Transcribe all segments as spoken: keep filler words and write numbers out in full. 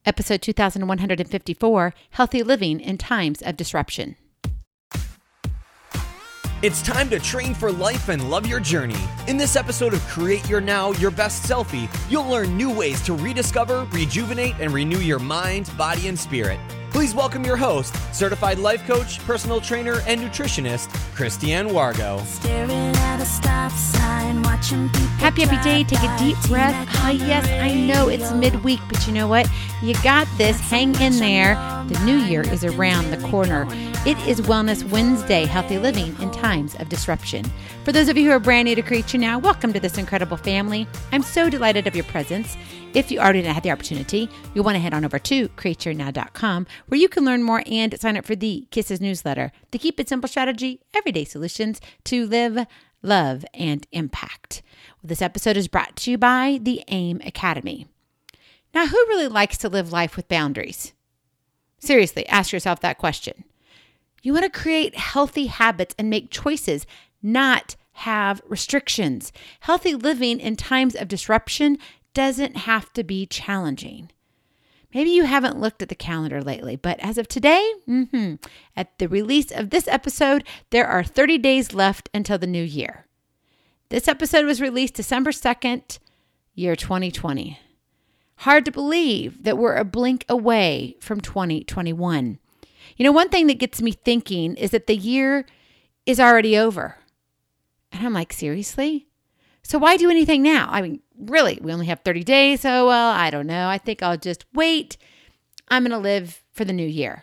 episode two thousand one hundred fifty-four, Healthy Living in Times of Disruption. It's time to train for life and love your journey. In this episode of Create Your Now, Your Best Selfie, you'll learn new ways to rediscover, rejuvenate, and renew your mind, body, and spirit. Please welcome your host, certified life coach, personal trainer, and nutritionist, Christiane Wargo. Staring at a stop sign, watching people Happy, happy day. Take a deep breath. Ah, yes, I know it's midweek, but you know what? You got this. Hang in there. The new year is around the corner. It is Wellness Wednesday, Healthy Living in Times of Disruption. For those of you who are brand new to Create Your Now, welcome to this incredible family. I'm so delighted of your presence. If you already had the opportunity, you'll want to head on over to create your now dot com, where you can learn more and sign up for the Kisses newsletter, the Keep It Simple strategy, everyday solutions to live, love, and impact. Well, this episode is brought to you by the AIM Academy. Now, who really likes to live life with boundaries? Seriously, ask yourself that question. You want to create healthy habits and make choices, not have restrictions. Healthy living in times of disruption doesn't have to be challenging. Maybe you haven't looked at the calendar lately, but as of today, mm-hmm, at the release of this episode, there are thirty days left until the new year. This episode was released December second, year twenty twenty. Hard to believe that we're a blink away from twenty twenty-one. You know, one thing that gets me thinking is that the year is already over. And I'm like, seriously? So why do anything now? I mean, really, we only have thirty days. So, well, I don't know. I think I'll just wait. I'm going to live for the new year.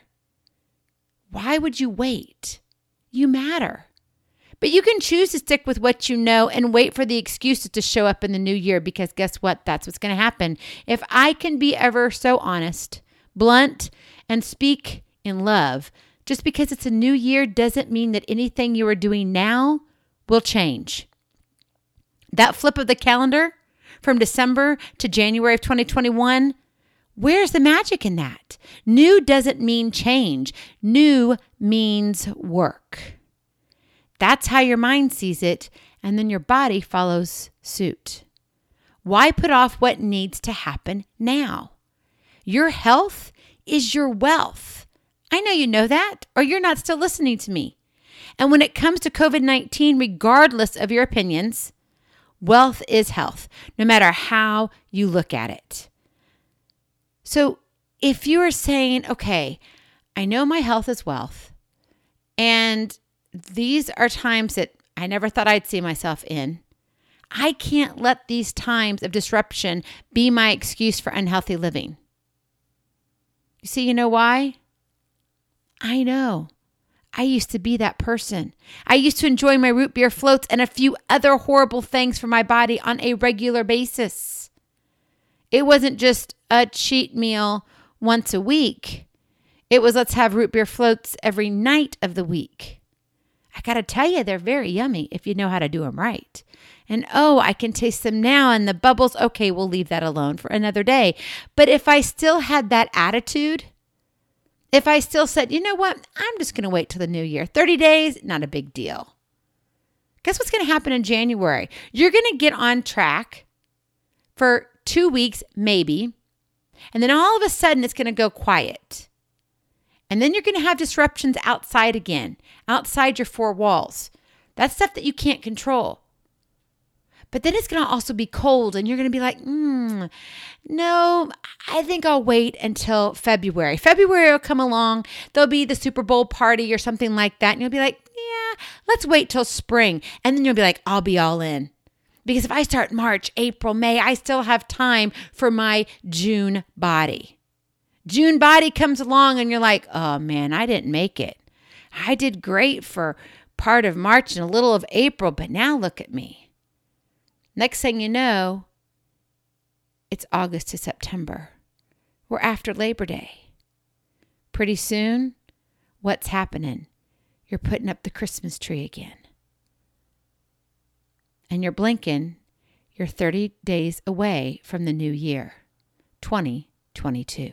Why would you wait? You matter. But you can choose to stick with what you know and wait for the excuses to show up in the new year, because guess what? That's what's going to happen. If I can be ever so honest, blunt, and speak in love, just because it's a new year doesn't mean that anything you are doing now will change. That flip of the calendar from December to January of twenty twenty-one, where's the magic in that? New doesn't mean change. New means work. That's how your mind sees it, and then your body follows suit. Why put off what needs to happen now? Your health is your wealth. I know you know that, or you're not still listening to me. And when it comes to covid nineteen, regardless of your opinions, wealth is health, no matter how you look at it. So if you are saying, okay, I know my health is wealth, and these are times that I never thought I'd see myself in, I can't let these times of disruption be my excuse for unhealthy living. You see, you know why? I know. I used to be that person. I used to enjoy my root beer floats and a few other horrible things for my body on a regular basis. It wasn't just a cheat meal once a week. It was, let's have root beer floats every night of the week. I got to tell you, they're very yummy if you know how to do them right. And oh, I can taste them now, and the bubbles, okay, we'll leave that alone for another day. But if I still had that attitude, if I still said, you know what, I'm just going to wait till the new year. thirty days, not a big deal. Guess what's going to happen in January? You're going to get on track for two weeks, maybe. And then all of a sudden, it's going to go quiet. And then you're going to have disruptions outside again, outside your four walls. That's stuff that you can't control. But then it's going to also be cold, and you're going to be like, hmm, no, I think I'll wait until February. February will come along. There'll be the Super Bowl party or something like that. And you'll be like, yeah, let's wait till spring. And then you'll be like, I'll be all in. Because if I start March, April, May, I still have time for my June body. June body comes along and you're like, oh man, I didn't make it. I did great for part of March and a little of April, but now look at me. Next thing you know, it's August to September. We're after Labor Day. Pretty soon, what's happening? You're putting up the Christmas tree again. And you're blinking, you're thirty days away from the new year, twenty twenty-two.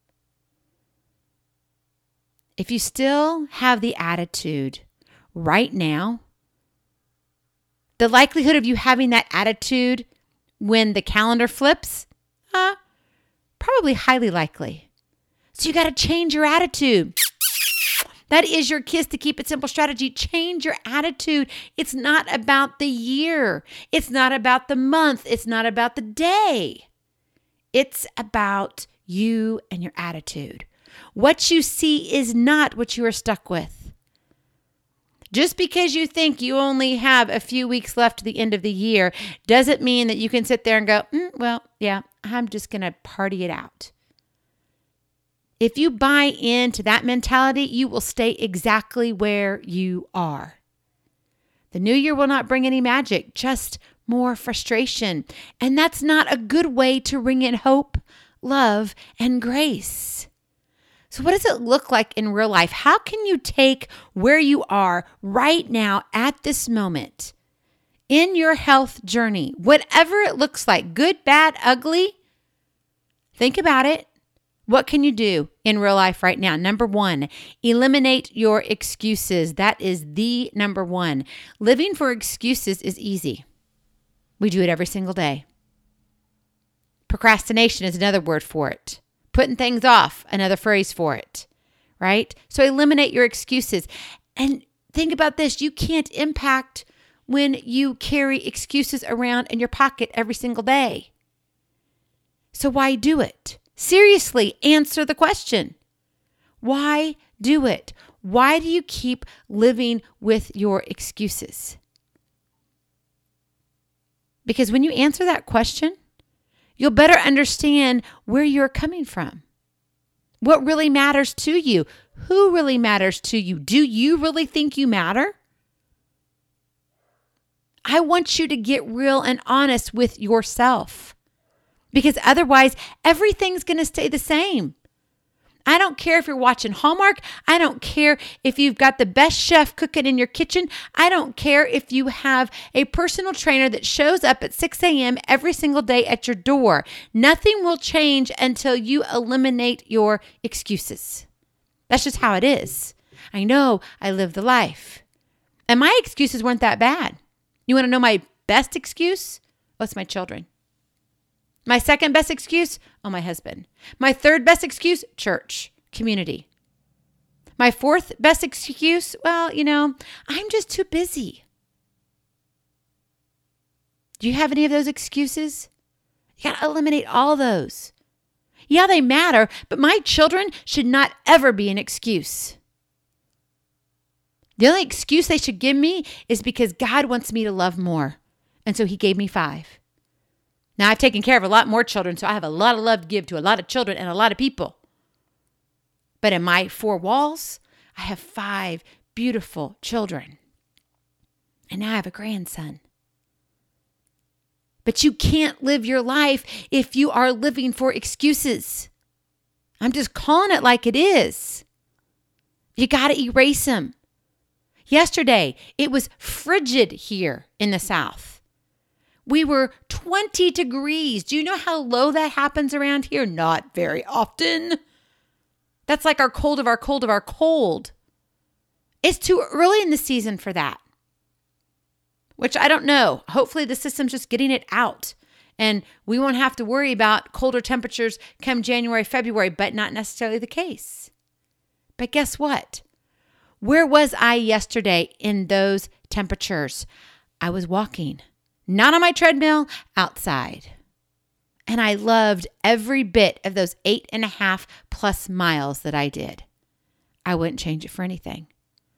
If you still have the attitude right now, the likelihood of you having that attitude when the calendar flips, uh, Probably highly likely. So you got to change your attitude. That is your Kiss to Keep It Simple strategy. Change your attitude. It's not about the year. It's not about the month. It's not about the day. It's about you and your attitude. What you see is not what you are stuck with. Just because you think you only have a few weeks left to the end of the year doesn't mean that you can sit there and go, mm, well, yeah, I'm just going to party it out. If you buy into that mentality, you will stay exactly where you are. The new year will not bring any magic, just more frustration. And that's not a good way to ring in hope, love, and grace. So what does it look like in real life? How can you take where you are right now at this moment in your health journey, whatever it looks like, good, bad, ugly? Think about it. What can you do in real life right now? Number one, eliminate your excuses. That is the number one. Living for excuses is easy. We do it every single day. Procrastination is another word for it. Putting things off, another phrase for it, right? So eliminate your excuses. And think about this. You can't impact when you carry excuses around in your pocket every single day. So why do it? Seriously, answer the question. Why do it? Why do you keep living with your excuses? Because when you answer that question, you'll better understand where you're coming from. What really matters to you? Who really matters to you? Do you really think you matter? I want you to get real and honest with yourself. Because otherwise, everything's going to stay the same. I don't care if you're watching Hallmark. I don't care if you've got the best chef cooking in your kitchen. I don't care if you have a personal trainer that shows up at six a.m. every single day at your door. Nothing will change until you eliminate your excuses. That's just how it is. I know I live the life. And my excuses weren't that bad. You want to know my best excuse? Oh, it's my children. My second best excuse? Oh, my husband. My third best excuse? Church, community. My fourth best excuse? Well, you know, I'm just too busy. Do you have any of those excuses? You got to eliminate all those. Yeah, they matter, but my children should not ever be an excuse. The only excuse they should give me is because God wants me to love more. And so he gave me five. Now, I've taken care of a lot more children, so I have a lot of love to give to a lot of children and a lot of people. But in my four walls, I have five beautiful children. And now I have a grandson. But you can't live your life if you are living for excuses. I'm just calling it like it is. You got to erase them. Yesterday, it was frigid here in the South. We were twenty degrees. Do you know how low that happens around here? Not very often. That's like our cold of our cold of our cold. It's too early in the season for that. Which I don't know. Hopefully the system's just getting it out. And we won't have to worry about colder temperatures come January, February, but not necessarily the case. But guess what? Where was I yesterday in those temperatures? I was walking. Not on my treadmill, outside. And I loved every bit of those eight and a half plus miles that I did. I wouldn't change it for anything.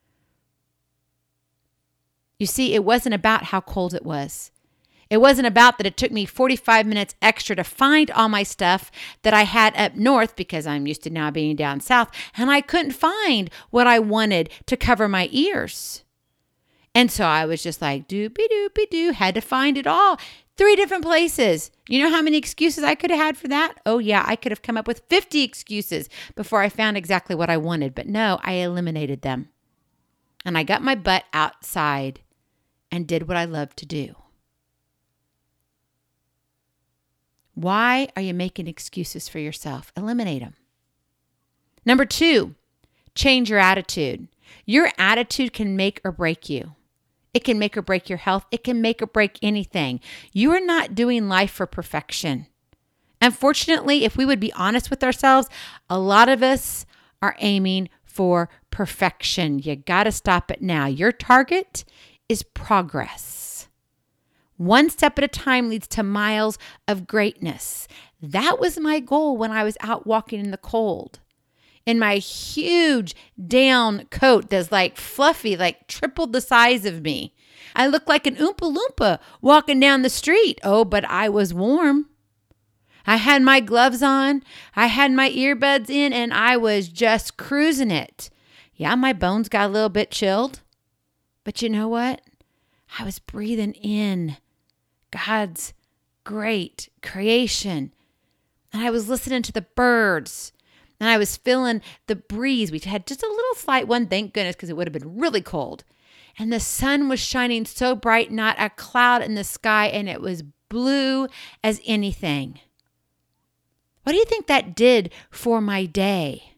You see, it wasn't about how cold it was. It wasn't about that it took me forty-five minutes extra to find all my stuff that I had up north because I'm used to now being down south, and I couldn't find what I wanted to cover my ears. And so I was just like, doopy-doopy-doo, had to find it all. Three different places. You know how many excuses I could have had for that? Oh, yeah, I could have come up with fifty excuses before I found exactly what I wanted. But no, I eliminated them. And I got my butt outside and did what I love to do. Why are you making excuses for yourself? Eliminate them. Number two, change your attitude. Your attitude can make or break you. It can make or break your health. It can make or break anything. You are not doing life for perfection. Unfortunately, if we would be honest with ourselves, a lot of us are aiming for perfection. You got to stop it now. Your target is progress. One step at a time leads to miles of greatness. That was my goal when I was out walking in the cold. In my huge down coat that's like fluffy, like tripled the size of me. I looked like an Oompa Loompa walking down the street. Oh, but I was warm. I had my gloves on, I had my earbuds in, and I was just cruising it. Yeah, my bones got a little bit chilled. But you know what? I was breathing in God's great creation. And I was listening to the birds. And I was feeling the breeze. We had just a little slight one, thank goodness, because it would have been really cold. And the sun was shining so bright, not a cloud in the sky, and it was blue as anything. What do you think that did for my day?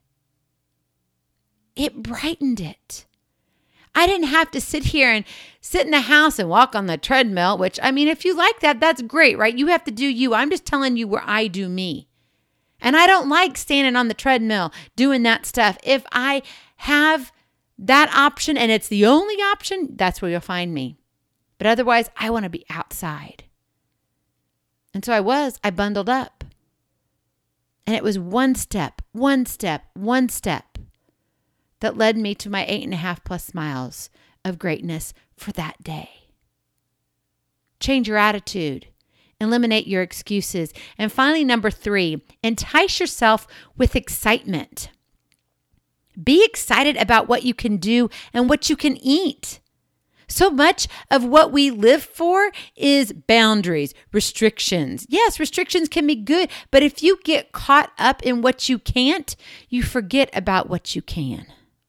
It brightened it. I didn't have to sit here and sit in the house and walk on the treadmill, which, I mean, if you like that, that's great, right? You have to do you. I'm just telling you where I do me. And I don't like standing on the treadmill doing that stuff. If I have that option and it's the only option, that's where you'll find me. But otherwise, I want to be outside. And so I was, I bundled up. And it was one step, one step, one step that led me to my eight and a half plus miles of greatness for that day. Change your attitude. Eliminate your excuses. And finally, number three, entice yourself with excitement. Be excited about what you can do and what you can eat. So much of what we live for is boundaries, restrictions. Yes, restrictions can be good, but if you get caught up in what you can't, you forget about what you can.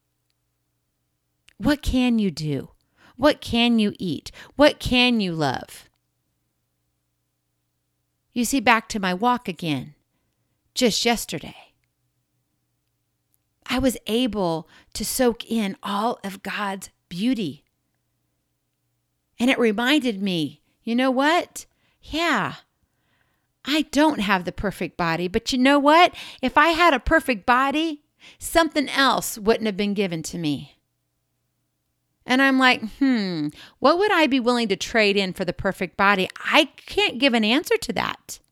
What can you do? What can you eat? What can you love? You see, back to my walk again, just yesterday. I was able to soak in all of God's beauty. And it reminded me, you know what? Yeah, I don't have the perfect body, but you know what? If I had a perfect body, something else wouldn't have been given to me. And I'm like, hmm, what would I be willing to trade in for the perfect body? I can't give an answer to that.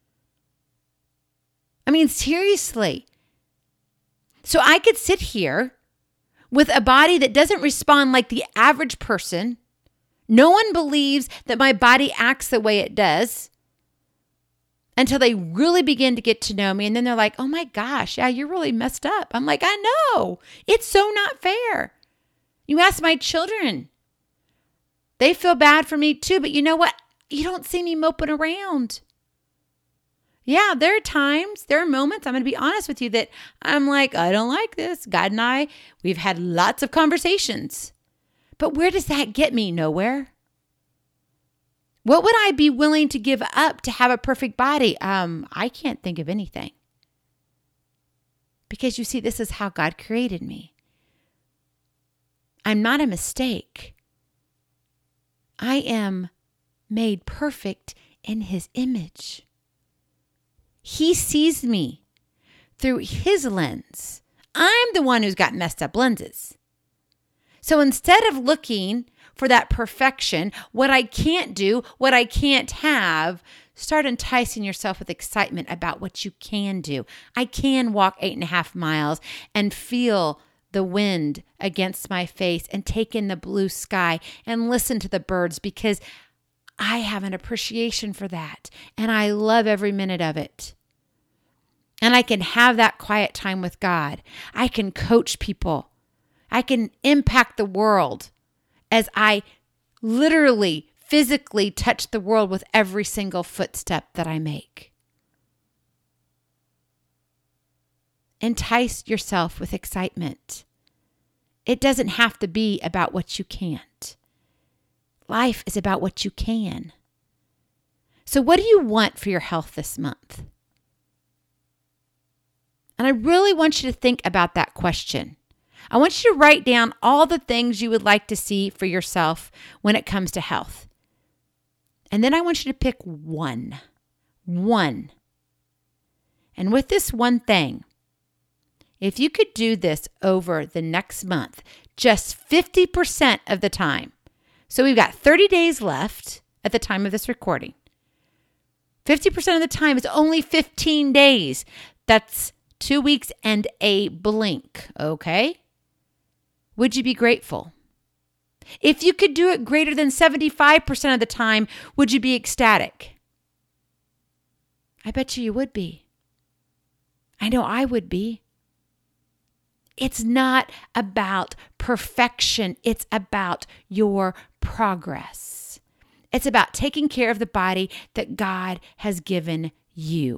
I mean, seriously. So I could sit here with a body that doesn't respond like the average person. No one believes that my body acts the way it does until they really begin to get to know me. And then they're like, oh my gosh, yeah, you're really messed up. I'm like, I know. It's so not fair. You ask my children. They feel bad for me too, but you know what? You don't see me moping around. Yeah, there are times, there are moments, I'm going to be honest with you, that I'm like, I don't like this. God and I, we've had lots of conversations. But where does that get me? Nowhere. What would I be willing to give up to have a perfect body? Um, I can't think of anything. Because you see, this is how God created me. I'm not a mistake. I am made perfect in His image. He sees me through His lens. I'm the one who's got messed up lenses. So instead of looking for that perfection, what I can't do, what I can't have, start enticing yourself with excitement about what you can do. I can walk eight and a half miles and feel the wind against my face and take in the blue sky and listen to the birds because I have an appreciation for that and I love every minute of it. And I can have that quiet time with God. I can coach people. I can impact the world as I literally, physically touch the world with every single footstep that I make. Entice yourself with excitement. It doesn't have to be about what you can't. Life is about what you can. So what do you want for your health this month? And I really want you to think about that question. I want you to write down all the things you would like to see for yourself when it comes to health. And then I want you to pick one. One. And with this one thing, if you could do this over the next month, just fifty percent of the time. So we've got thirty days left at the time of this recording. fifty percent of the time is only fifteen days. That's two weeks and a blink, okay? Would you be grateful? If you could do it greater than seventy-five percent of the time, would you be ecstatic? I bet you you would be. I know I would be. It's not about perfection. It's about your progress. It's about taking care of the body that God has given you.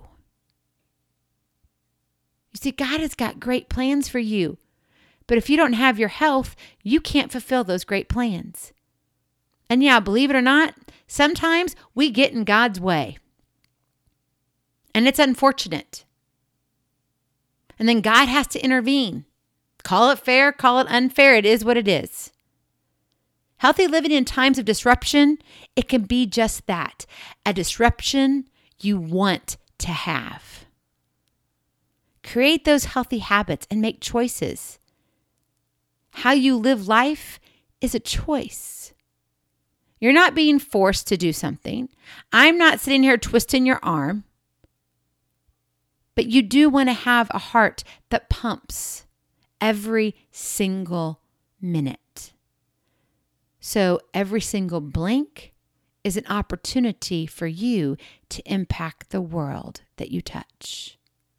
You see, God has got great plans for you. But if you don't have your health, you can't fulfill those great plans. And yeah, believe it or not, sometimes we get in God's way. And it's unfortunate. And then God has to intervene. Call it fair, call it unfair. It is what it is. Healthy living in times of disruption, it can be just that, a disruption you want to have. Create those healthy habits and make choices. How you live life is a choice. You're not being forced to do something. I'm not sitting here twisting your arm. But you do want to have a heart that pumps every single minute. So every single blink is an opportunity for you to impact the world that you touch.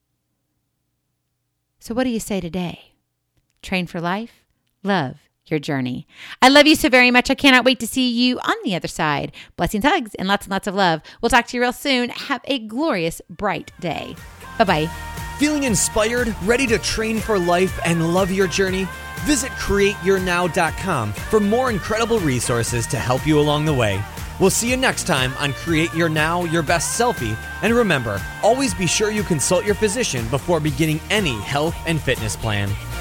So what do you say today? Train for life? Love your journey. I love you so very much. I cannot wait to see you on the other side. Blessings, hugs, and lots and lots of love. We'll talk to you real soon. Have a glorious, bright day. Bye-bye. Feeling inspired, ready to train for life and love your journey? Visit create your now dot com for more incredible resources to help you along the way. We'll see you next time on Create Your Now, Your Best Selfie. And remember, always be sure you consult your physician before beginning any health and fitness plan.